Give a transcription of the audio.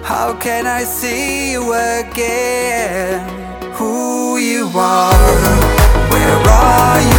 How can I see you again? Who you are, where are you?